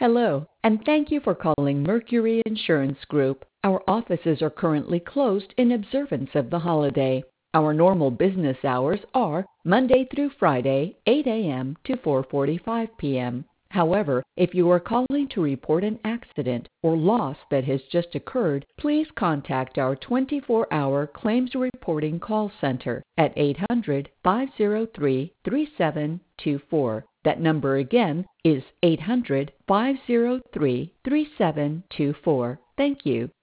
Hello, and thank you for calling Mercury Insurance Group. Our offices are currently closed in observance of the holiday. Our normal business hours are Monday through Friday, 8 a.m. to 4:45 p.m. However, if you are calling to report an accident or loss that has just occurred, please contact our 24-hour claims reporting call center at 800-503-3724. That number again is 800-503-3724. Thank you.